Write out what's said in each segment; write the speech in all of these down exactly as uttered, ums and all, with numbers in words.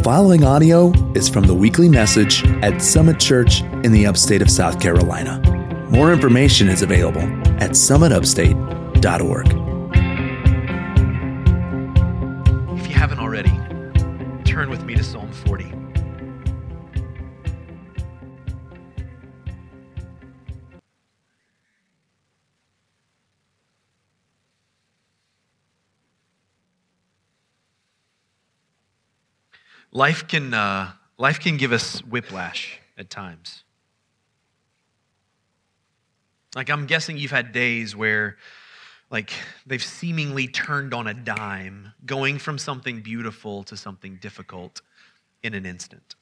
following audio is from the weekly message at Summit Church in the upstate of South Carolina. More information is available at summit upstate dot org. If you haven't already, turn with me to Psalm forty. Life can uh, life can give us whiplash at times. Like, I'm guessing you've had days where, like, they've seemingly turned on a dime, going from something beautiful to something difficult in an instant.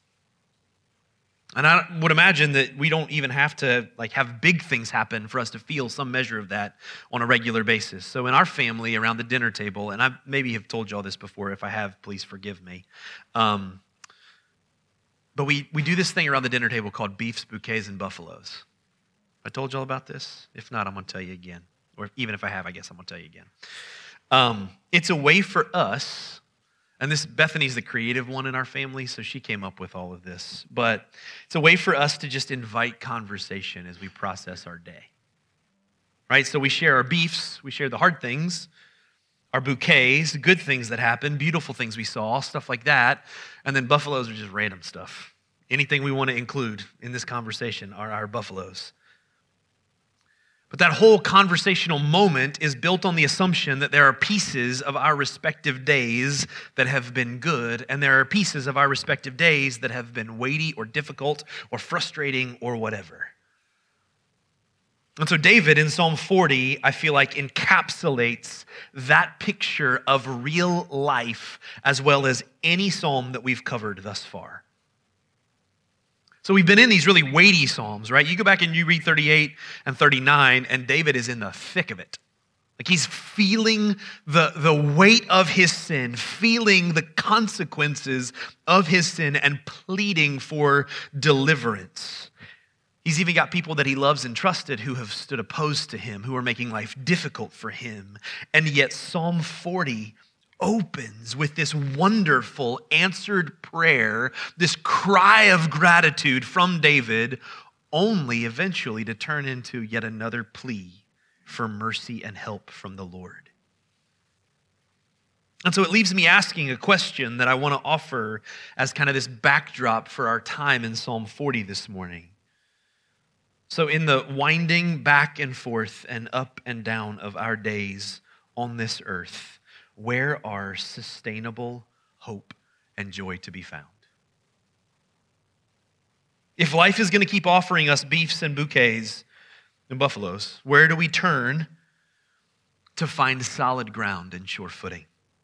And I would imagine that we don't even have to, like, have big things happen for us to feel some measure of that on a regular basis. So in our family, around the dinner table, and I maybe have told you all this before. If I have, please forgive me. Um, but we, we do this thing around the dinner table called beefs, bouquets, and buffaloes. I told you all about this? If not, I'm going to tell you again. Or even if I have, I guess I'm going to tell you again. Um, it's a way for us. And this, Bethany's the creative one in our family, so she came up with all of this. But it's a way for us to just invite conversation as we process our day. Right? So we share our beefs, we share the hard things, our bouquets, good things that happen, beautiful things we saw, stuff like that. And then buffaloes are just random stuff. Anything we want to include in this conversation are our buffaloes. But that whole conversational moment is built on the assumption that there are pieces of our respective days that have been good, and there are pieces of our respective days that have been weighty or difficult or frustrating or whatever. And so David in Psalm forty, I feel like, encapsulates that picture of real life as well as any psalm that we've covered thus far. So we've been in these really weighty psalms, right? You go back and you read thirty-eight and thirty-nine, and David is in the thick of it. Like, he's feeling the, the weight of his sin, feeling the consequences of his sin, and pleading for deliverance. He's even got people that he loves and trusted who have stood opposed to him, who are making life difficult for him. And yet Psalm forty opens with this wonderful answered prayer, this cry of gratitude from David, only eventually to turn into yet another plea for mercy and help from the Lord. And so it leaves me asking a question that I want to offer as kind of this backdrop for our time in Psalm forty this morning. So in the winding back and forth and up and down of our days on this earth, where are sustainable hope and joy to be found? If life is going to keep offering us beefs and bouquets and buffaloes, where do we turn to find solid ground and sure footing?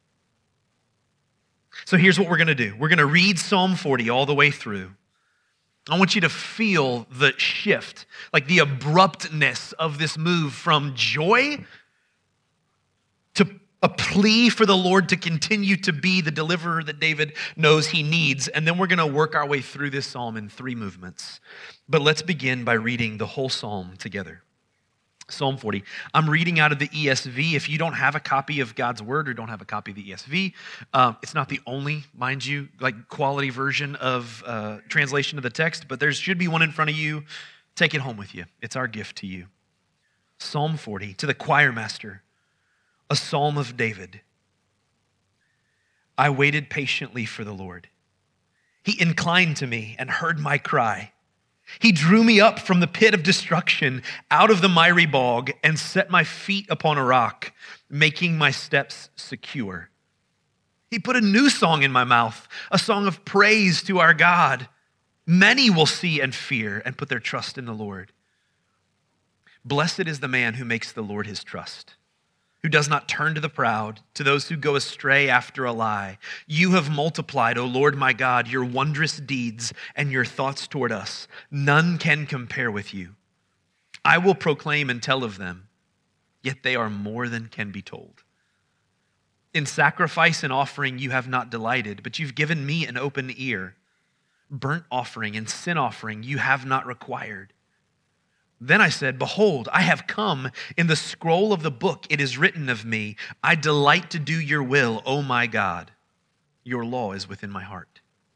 So here's what we're going to do. We're going to read Psalm forty all the way through. I want you to feel the shift, like the abruptness of this move from joy to a plea for the Lord to continue to be the deliverer that David knows he needs. And then we're going to work our way through this psalm in three movements. But let's begin by reading the whole psalm together. Psalm forty. I'm reading out of the E S V. If you don't have a copy of God's Word or don't have a copy of the E S V, um, it's not the only, mind you, like quality version of uh, translation of the text, but there should be one in front of you. Take it home with you. It's our gift to you. Psalm forty, to the choir master. A psalm of David. I waited patiently for the Lord. He inclined to me and heard my cry. He drew me up from the pit of destruction, out of the miry bog, and set my feet upon a rock, making my steps secure. He put a new song in my mouth, a song of praise to our God. Many will see and fear and put their trust in the Lord. Blessed is the man who makes the Lord his trust, who does not turn to the proud, to those who go astray after a lie. You have multiplied, O Lord my God, your wondrous deeds and your thoughts toward us. None can compare with you. I will proclaim and tell of them, yet they are more than can be told. In sacrifice and offering you have not delighted, but you've given me an open ear. Burnt offering and sin offering you have not required. Then I said, behold, I have come. In the scroll of the book it is written of me, I delight to do your will, O my God. Your law is within my heart.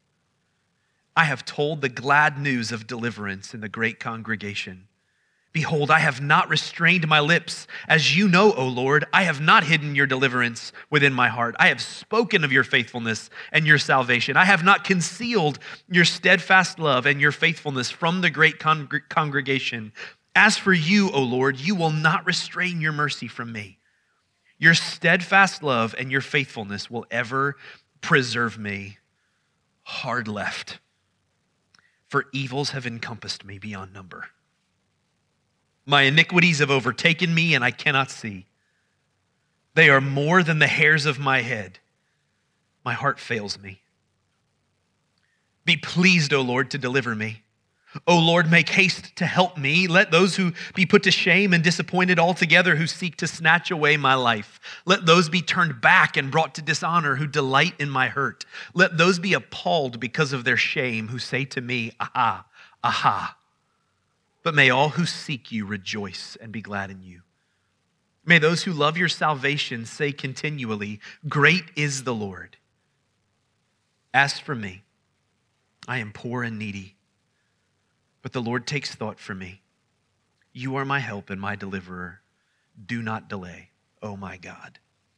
I have told the glad news of deliverance in the great congregation. Behold, I have not restrained my lips. As you know, O Lord, I have not hidden your deliverance within my heart. I have spoken of your faithfulness and your salvation. I have not concealed your steadfast love and your faithfulness from the great con- congregation. As for you, O Lord, you will not restrain your mercy from me. Your steadfast love and your faithfulness will ever preserve me. Hard left, for evils have encompassed me beyond number. My iniquities have overtaken me, and I cannot see. They are more than the hairs of my head. My heart fails me. Be pleased, O Lord, to deliver me. O Lord, make haste to help me. Let those who be put to shame and disappointed altogether who seek to snatch away my life. Let those be turned back and brought to dishonor who delight in my hurt. Let those be appalled because of their shame who say to me, aha, aha. But may all who seek you rejoice and be glad in you. May those who love your salvation say continually, great is the Lord. As for me, I am poor and needy, but the Lord takes thought for me. You are my help and my deliverer. Do not delay, O my God.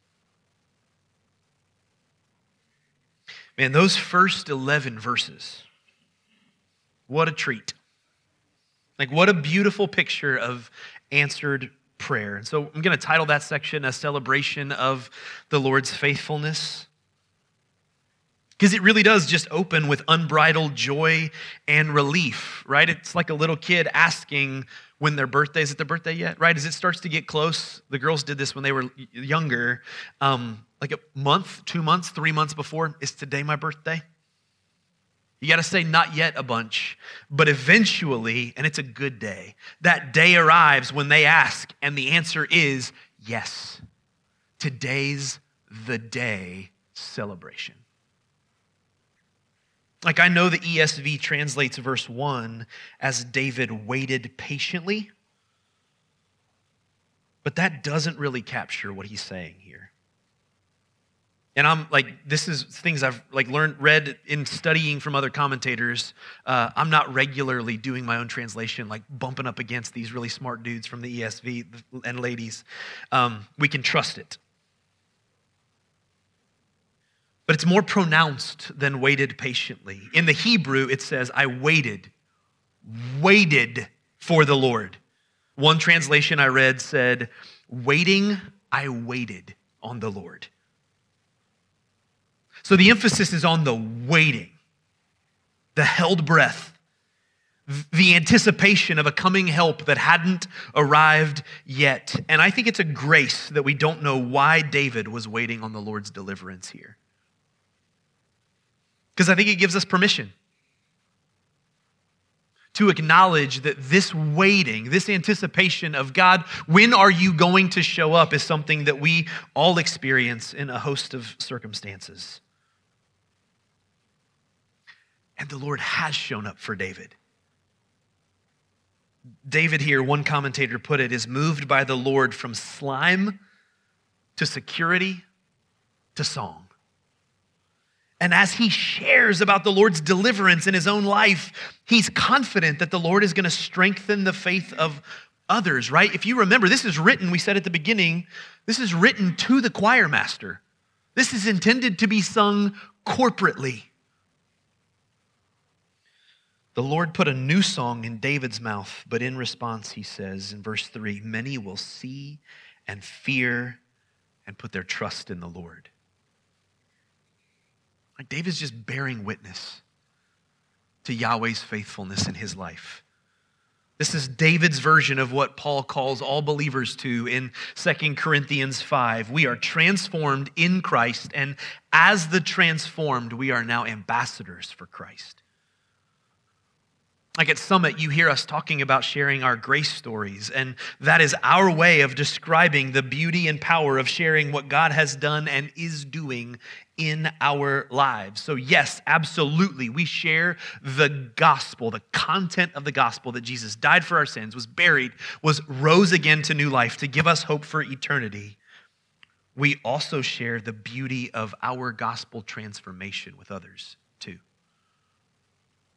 Man, those first eleven verses, what a treat. Like, what a beautiful picture of answered prayer. And so I'm going to title that section A Celebration of the Lord's Faithfulness, because it really does just open with unbridled joy and relief, right? It's like a little kid asking when their birthday, is it their birthday yet, right? As it starts to get close, the girls did this when they were younger, um, like a month, two months, three months before, is today my birthday? You got to say not yet a bunch, but eventually, and it's a good day, that day arrives when they ask, and the answer is yes. Today's the day celebration. Like, I know the E S V translates verse one as David waited patiently, but that doesn't really capture what he's saying here. And I'm like, this is things I've like learned, read in studying from other commentators. Uh, I'm not regularly doing my own translation, like bumping up against these really smart dudes from the E S V and ladies. Um, we can trust it. But it's more pronounced than waited patiently. In the Hebrew, it says, I waited, waited for the Lord. One translation I read said, waiting, I waited on the Lord. So the emphasis is on the waiting, the held breath, the anticipation of a coming help that hadn't arrived yet. And I think it's a grace that we don't know why David was waiting on the Lord's deliverance here. Because I think it gives us permission to acknowledge that this waiting, this anticipation of God, when are you going to show up, is something that we all experience in a host of circumstances. And the Lord has shown up for David. David here, one commentator put it, is moved by the Lord from slime to security to song. And as he shares about the Lord's deliverance in his own life, he's confident that the Lord is going to strengthen the faith of others, right? If you remember, this is written, we said at the beginning, this is written to the choir master. This is intended to be sung corporately. The Lord put a new song in David's mouth, but in response he says in verse three, many will see and fear and put their trust in the Lord. Like David's just bearing witness to Yahweh's faithfulness in his life. This is David's version of what Paul calls all believers to in Second Corinthians five. We are transformed in Christ, and as the transformed, we are now ambassadors for Christ. Like at Summit, you hear us talking about sharing our grace stories, and that is our way of describing the beauty and power of sharing what God has done and is doing in our lives. So yes, absolutely, we share the gospel, the content of the gospel that Jesus died for our sins, was buried, was rose again to new life to give us hope for eternity. We also share the beauty of our gospel transformation with others too.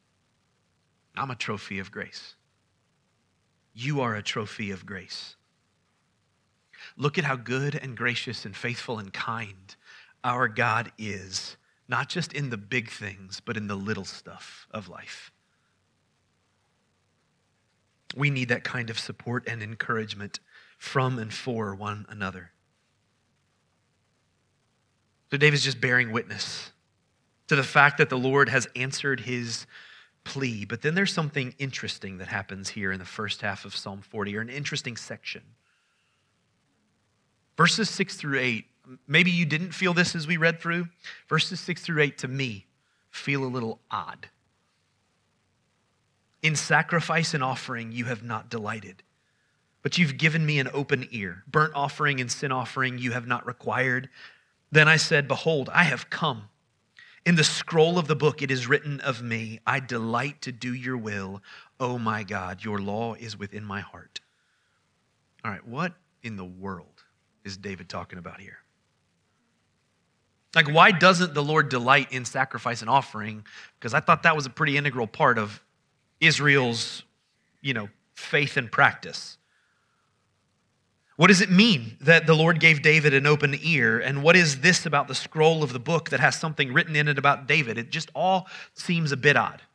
I'm a trophy of grace. You are a trophy of grace. Look at how good and gracious and faithful and kind our God is, not just in the big things, but in the little stuff of life. We need that kind of support and encouragement from and for one another. So David's just bearing witness to the fact that the Lord has answered his plea. But then there's something interesting that happens here in the first half of Psalm forty, or an interesting section. Verses six through eight, maybe you didn't feel this as we read through. Verses six through eight, to me, feel a little odd. In sacrifice and offering you have not delighted, but you've given me an open ear. Burnt offering and sin offering you have not required. Then I said, behold, I have come. In the scroll of the book it is written of me, I delight to do your will, O my God. Your law is within my heart. All right, what in the world is David talking about here? Like, why doesn't the Lord delight in sacrifice and offering? Because I thought that was a pretty integral part of Israel's, you know, faith and practice. What does it mean that the Lord gave David an open ear? And what is this about the scroll of the book that has something written in it about David? It just all seems a bit odd.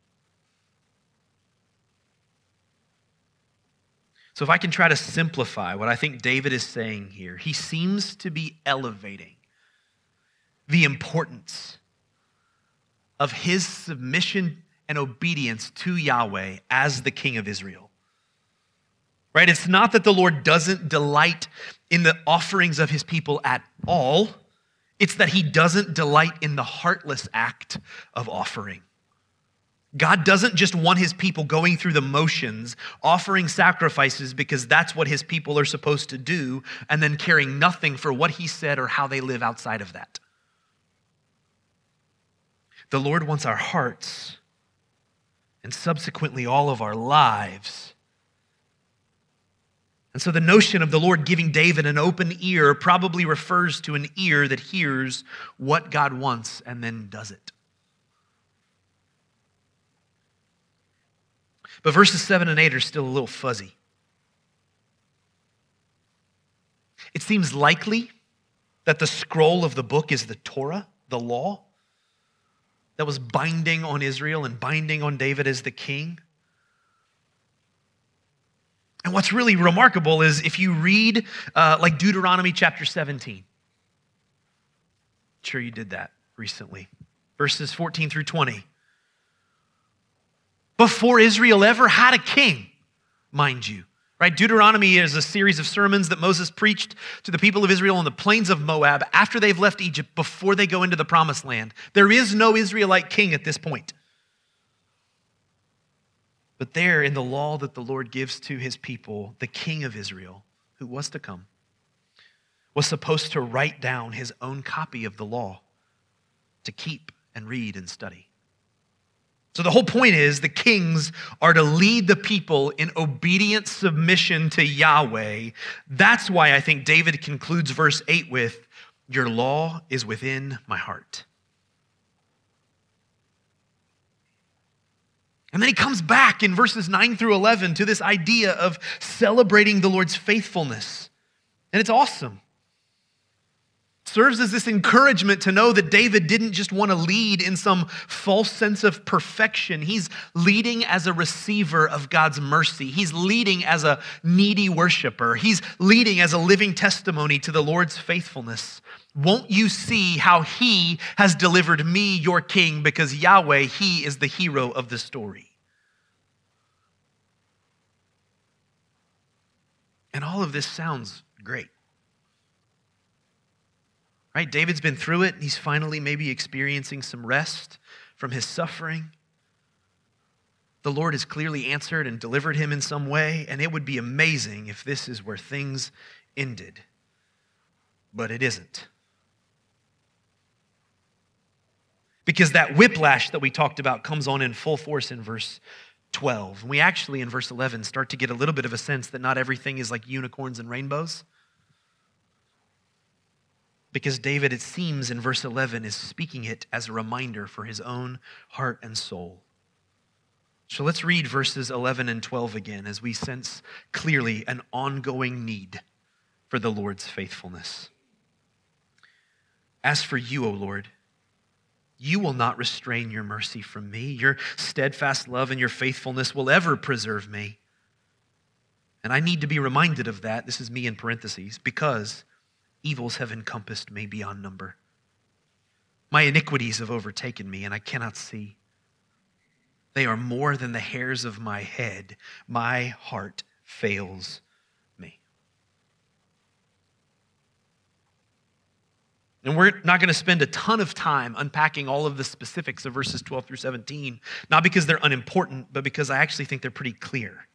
So if I can try to simplify what I think David is saying here, he seems to be elevating the importance of his submission and obedience to Yahweh as the King of Israel. Right? It's not that the Lord doesn't delight in the offerings of his people at all. It's that he doesn't delight in the heartless act of offering. God doesn't just want his people going through the motions, offering sacrifices because that's what his people are supposed to do, and then caring nothing for what he said or how they live outside of that. The Lord wants our hearts, and subsequently all of our lives. And so the notion of the Lord giving David an open ear probably refers to an ear that hears what God wants and then does it. But verses seven and eight are still a little fuzzy. It seems likely that the scroll of the book is the Torah, the law, that was binding on Israel and binding on David as the king. And what's really remarkable is if you read uh, like Deuteronomy chapter seventeen. I'm sure you did that recently. Verses fourteen through twenty. Before Israel ever had a king, mind you. Right? Deuteronomy is a series of sermons that Moses preached to the people of Israel on the plains of Moab after they've left Egypt, before they go into the promised land. There is no Israelite king at this point. But there, in the law that the Lord gives to his people, the king of Israel, who was to come, was supposed to write down his own copy of the law to keep and read and study. So the whole point is the kings are to lead the people in obedient submission to Yahweh. That's why I think David concludes verse eight with, your law is within my heart. And then he comes back in verses nine through eleven to this idea of celebrating the Lord's faithfulness. And it's awesome. It serves as this encouragement to know that David didn't just want to lead in some false sense of perfection. He's leading as a receiver of God's mercy. He's leading as a needy worshiper. He's leading as a living testimony to the Lord's faithfulness. Won't you see how he has delivered me, your king, because Yahweh, he is the hero of the story. And all of this sounds great. Right? David's been through it, and he's finally maybe experiencing some rest from his suffering. The Lord has clearly answered and delivered him in some way, and it would be amazing if this is where things ended. But it isn't. Because that whiplash that we talked about comes on in full force in verse twelve. And we actually, in verse eleven, start to get a little bit of a sense that not everything is like unicorns and rainbows. Because David, it seems in verse eleven, is speaking it as a reminder for his own heart and soul. So let's read verses eleven and twelve again as we sense clearly an ongoing need for the Lord's faithfulness. As for you, O Lord, you will not restrain your mercy from me. Your steadfast love and your faithfulness will ever preserve me. And I need to be reminded of that. This is me in parentheses, because evils have encompassed me beyond number. My iniquities have overtaken me, and I cannot see. They are more than the hairs of my head. My heart fails me. And we're not going to spend a ton of time unpacking all of the specifics of verses twelve through seventeen, not because they're unimportant, but because I actually think they're pretty clear.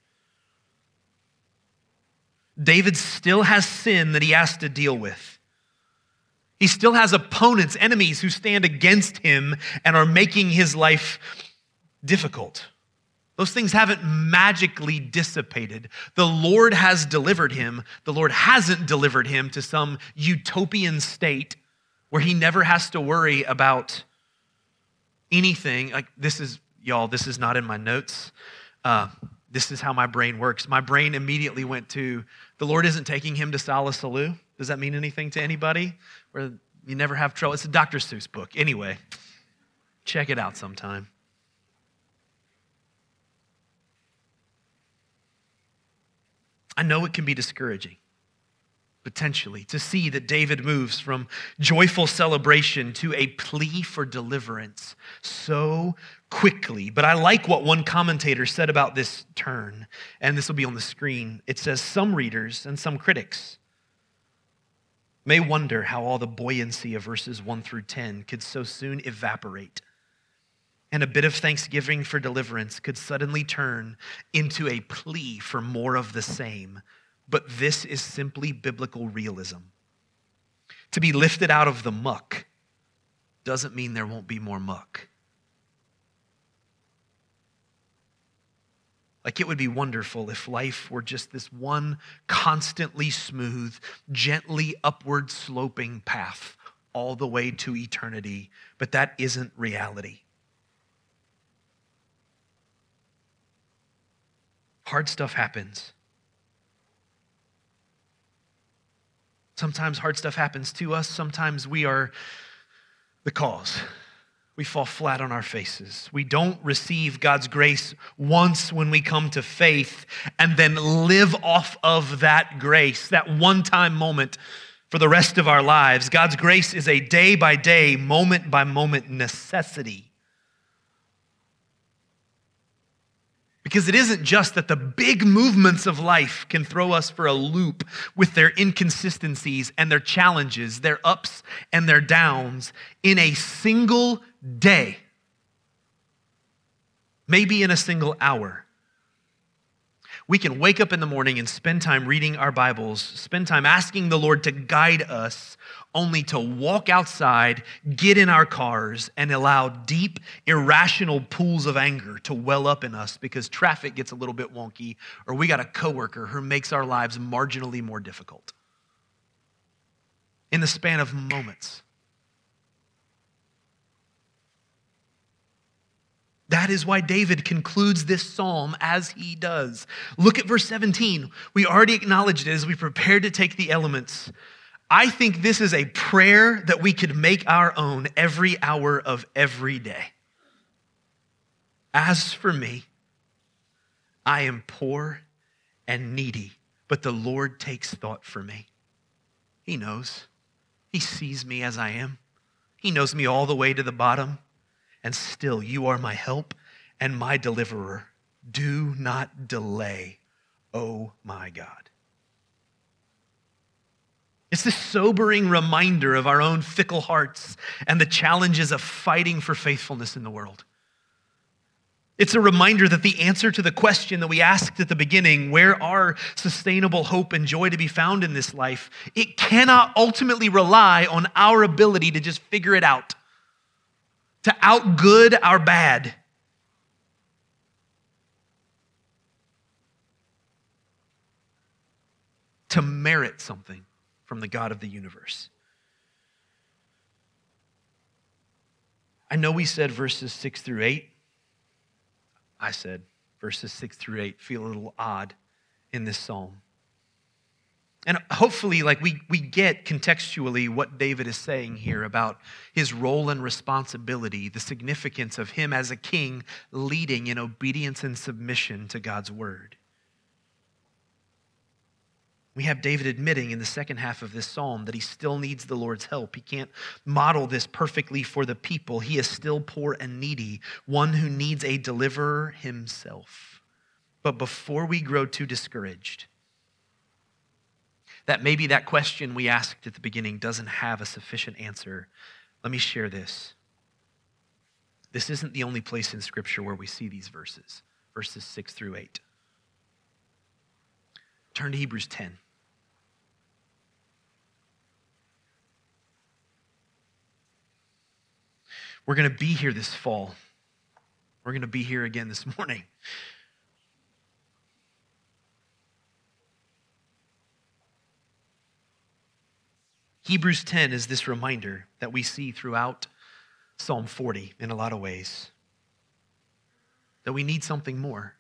David still has sin that he has to deal with. He still has opponents, enemies who stand against him and are making his life difficult. Those things haven't magically dissipated. The Lord has delivered him. The Lord hasn't delivered him to some utopian state where he never has to worry about anything. Like this is, y'all, this is not in my notes. Uh, this is how my brain works. My brain immediately went to, the Lord isn't taking him to Salisalu. Does that mean anything to anybody? Where you never have trouble? It's a Doctor Seuss book. Anyway, check it out sometime. I know it can be discouraging, potentially, to see that David moves from joyful celebration to a plea for deliverance so quickly. But I like what one commentator said about this turn, and this will be on the screen. It says, some readers and some critics may wonder how all the buoyancy of verses one through ten could so soon evaporate, and a bit of thanksgiving for deliverance could suddenly turn into a plea for more of the same. But this is simply biblical realism. To be lifted out of the muck doesn't mean there won't be more muck. Like it would be wonderful if life were just this one constantly smooth, gently upward sloping path all the way to eternity, but that isn't reality. Hard stuff happens. Sometimes hard stuff happens to us. Sometimes we are the cause. We fall flat on our faces. We don't receive God's grace once when we come to faith and then live off of that grace, that one-time moment for the rest of our lives. God's grace is a day-by-day, moment-by-moment necessity. Because it isn't just that the big movements of life can throw us for a loop with their inconsistencies and their challenges, their ups and their downs in a single day, maybe in a single hour. We can wake up in the morning and spend time reading our Bibles, spend time asking the Lord to guide us, only to walk outside, get in our cars, and allow deep, irrational pools of anger to well up in us because traffic gets a little bit wonky, or we got a coworker who makes our lives marginally more difficult. In the span of moments. That is why David concludes this psalm as he does. Look at verse seventeen. We already acknowledged it as we prepared to take the elements. I think this is a prayer that we could make our own every hour of every day. As for me, I am poor and needy, but the Lord takes thought for me. He knows. He sees me as I am. He knows me all the way to the bottom. And still, you are my help and my deliverer. Do not delay, oh my God. It's this sobering reminder of our own fickle hearts and the challenges of fighting for faithfulness in the world. It's a reminder that the answer to the question that we asked at the beginning, where are sustainable hope and joy to be found in this life, it cannot ultimately rely on our ability to just figure it out, to outgood our bad. To merit something from the God of the universe. I know we said verses six through eight. I said, verses six through eight feel a little odd in this psalm. And hopefully, like we, we get contextually what David is saying here about his role and responsibility, the significance of him as a king leading in obedience and submission to God's word. We have David admitting in the second half of this psalm that he still needs the Lord's help. He can't model this perfectly for the people. He is still poor and needy, one who needs a deliverer himself. But before we grow too discouraged, that maybe that question we asked at the beginning doesn't have a sufficient answer, let me share this. This isn't the only place in Scripture where we see these verses, verses six through eight. Turn to Hebrews ten. We're going to be here this fall. We're going to be here again this morning. Hebrews ten is this reminder that we see throughout Psalm forty in a lot of ways, that we need something more.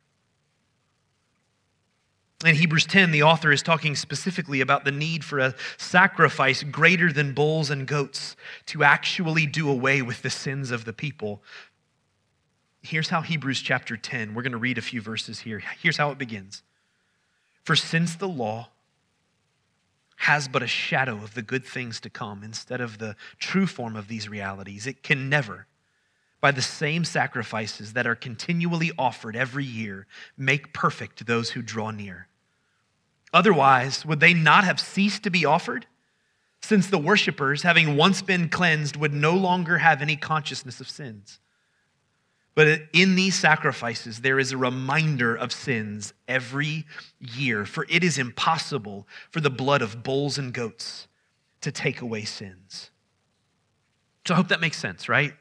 In Hebrews ten, the author is talking specifically about the need for a sacrifice greater than bulls and goats to actually do away with the sins of the people. Here's how Hebrews chapter ten, we're going to read a few verses here. Here's how it begins. For since the law has but a shadow of the good things to come instead of the true form of these realities, it can never, by the same sacrifices that are continually offered every year, make perfect those who draw near. Otherwise, would they not have ceased to be offered? Since the worshipers, having once been cleansed, would no longer have any consciousness of sins. But in these sacrifices, there is a reminder of sins every year, for it is impossible for the blood of bulls and goats to take away sins. So I hope that makes sense, right?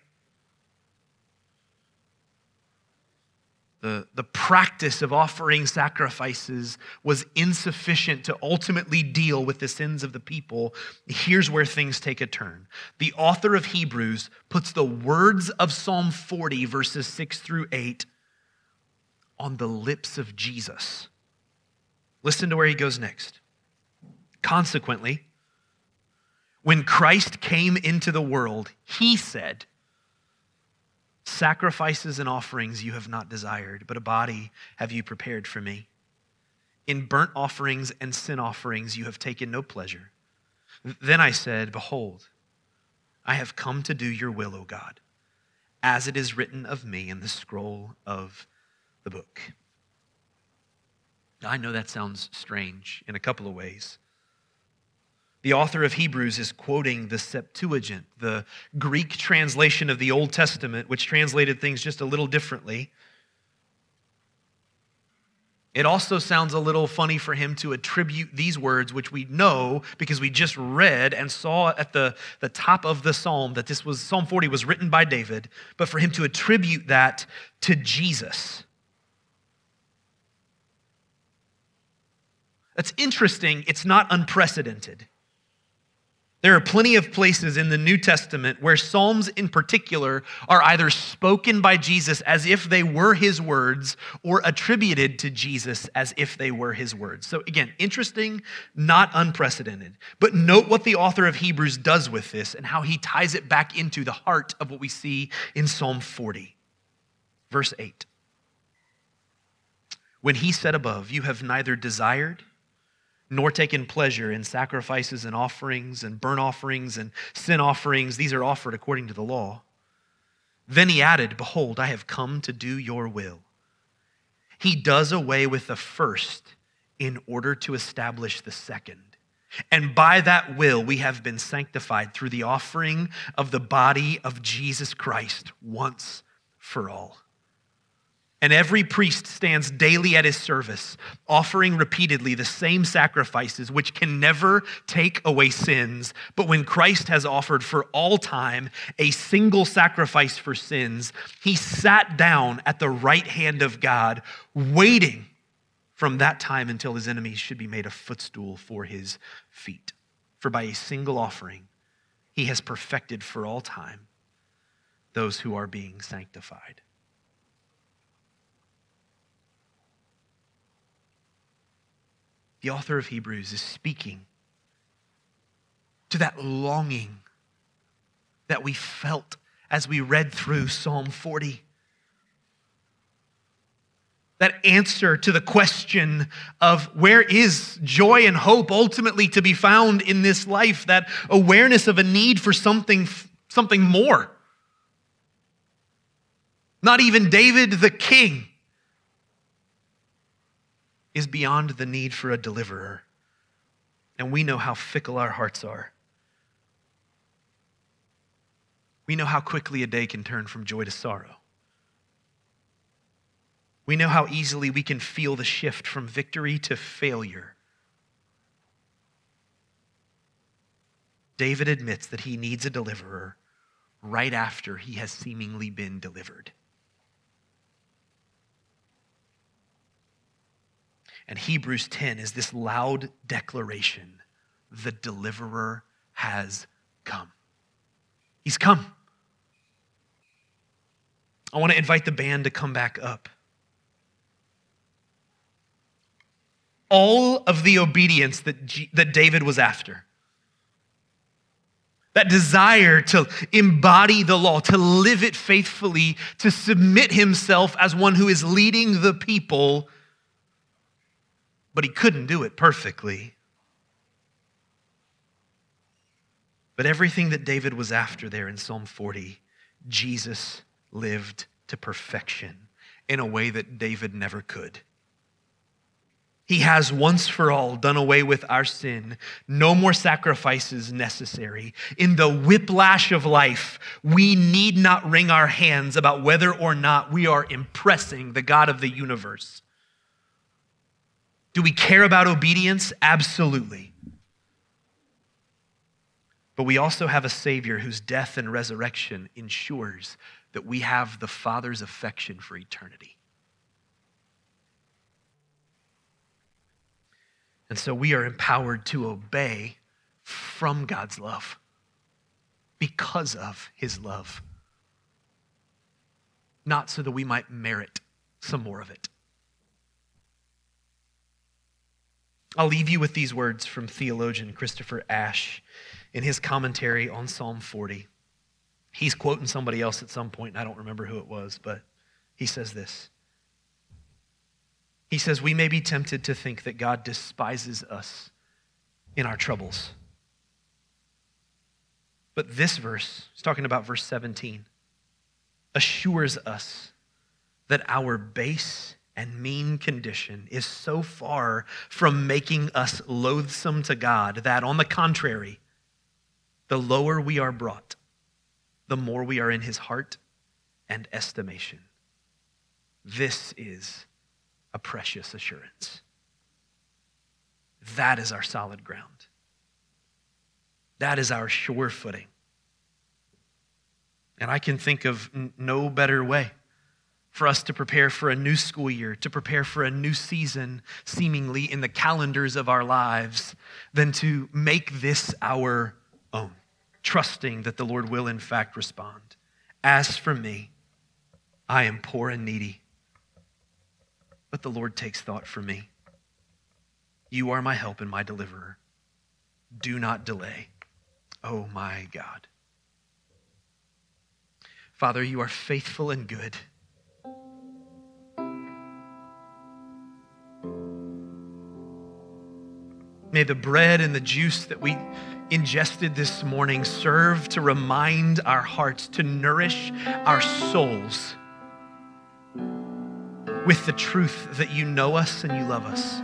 The, the practice of offering sacrifices was insufficient to ultimately deal with the sins of the people. Here's where things take a turn. The author of Hebrews puts the words of Psalm forty, verses six through eight, on the lips of Jesus. Listen to where he goes next. Consequently, when Christ came into the world, he said, sacrifices and offerings you have not desired, but a body have you prepared for me. In burnt offerings and sin offerings you have taken no pleasure. Then I said, behold, I have come to do your will, O God, as it is written of me in the scroll of the book. Now, I know that sounds strange in a couple of ways. The author of Hebrews is quoting the Septuagint, the Greek translation of the Old Testament, which translated things just a little differently. It also sounds a little funny for him to attribute these words, which we know because we just read and saw at the, the top of the psalm that this was Psalm forty was written by David, but for him to attribute that to Jesus. That's interesting. It's not unprecedented. There are plenty of places in the New Testament where Psalms in particular are either spoken by Jesus as if they were his words or attributed to Jesus as if they were his words. So again, interesting, not unprecedented. But note what the author of Hebrews does with this and how he ties it back into the heart of what we see in Psalm forty. Verse eight. When he said above, you have neither desired nor taken pleasure in sacrifices and offerings and burnt offerings and sin offerings. These are offered according to the law. Then he added, behold, I have come to do your will. He does away with the first in order to establish the second. And by that will, we have been sanctified through the offering of the body of Jesus Christ once for all. And every priest stands daily at his service, offering repeatedly the same sacrifices, which can never take away sins. But when Christ has offered for all time a single sacrifice for sins, he sat down at the right hand of God, waiting from that time until his enemies should be made a footstool for his feet. For by a single offering, he has perfected for all time those who are being sanctified. the author of Hebrews is speaking to that longing that we felt as we read through Psalm forty. That answer to the question of where is joy and hope ultimately to be found in this life, that awareness of a need for something, something more. Not even David the king is beyond the need for a deliverer. And we know how fickle our hearts are. We know how quickly a day can turn from joy to sorrow. We know how easily we can feel the shift from victory to failure. David admits that he needs a deliverer right after he has seemingly been delivered. And Hebrews ten is this loud declaration: the deliverer has come. He's come. I want to invite the band to come back up. All of the obedience that, G- that David was after, that desire to embody the law, to live it faithfully, to submit himself as one who is leading the people, but he couldn't do it perfectly. But everything that David was after there in Psalm forty, Jesus lived to perfection in a way that David never could. He has once for all done away with our sin. No more sacrifices necessary. In the whiplash of life, we need not wring our hands about whether or not we are impressing the God of the universe. Do we care about obedience? Absolutely. But we also have a Savior whose death and resurrection ensures that we have the Father's affection for eternity. And so we are empowered to obey from God's love, because of his love, not so that we might merit some more of it. I'll leave you with these words from theologian Christopher Ash in his commentary on Psalm forty. He's quoting somebody else at some point, and I don't remember who it was, but he says this. He says, we may be tempted to think that God despises us in our troubles. But this verse, he's talking about verse seventeen, assures us that our base and mean condition is so far from making us loathsome to God that, on the contrary, the lower we are brought, the more we are in his heart and estimation. This is a precious assurance. That is our solid ground. That is our sure footing. And I can think of n- no better way for us to prepare for a new school year, to prepare for a new season, seemingly in the calendars of our lives, than to make this our own, trusting that the Lord will in fact respond. As for me, I am poor and needy, but the Lord takes thought for me. You are my help and my deliverer. Do not delay, oh my God. Father, you are faithful and good. May the bread and the juice that we ingested this morning serve to remind our hearts, to nourish our souls with the truth that you know us and you love us.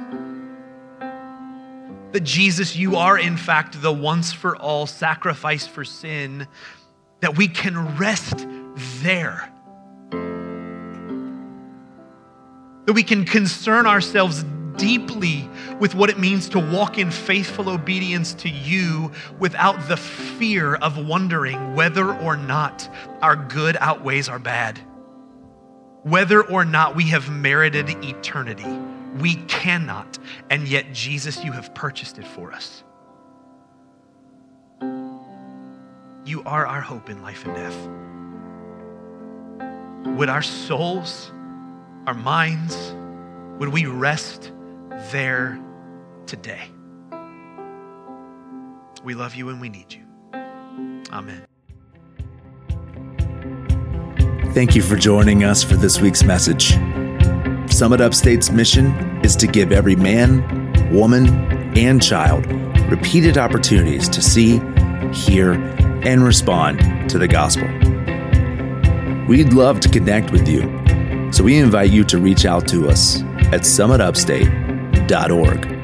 That Jesus, you are in fact the once for all sacrifice for sin, that we can rest there. That we can concern ourselves deeply with what it means to walk in faithful obedience to you without the fear of wondering whether or not our good outweighs our bad. Whether or not we have merited eternity. We cannot, and yet Jesus, you have purchased it for us. You are our hope in life and death. Would our souls, our minds, would we rest there today. We love you and we need you. Amen. Thank you for joining us for this week's message. Summit Upstate's mission is to give every man, woman, and child repeated opportunities to see, hear, and respond to the gospel. We'd love to connect with you, so we invite you to reach out to us at summit upstate dot org.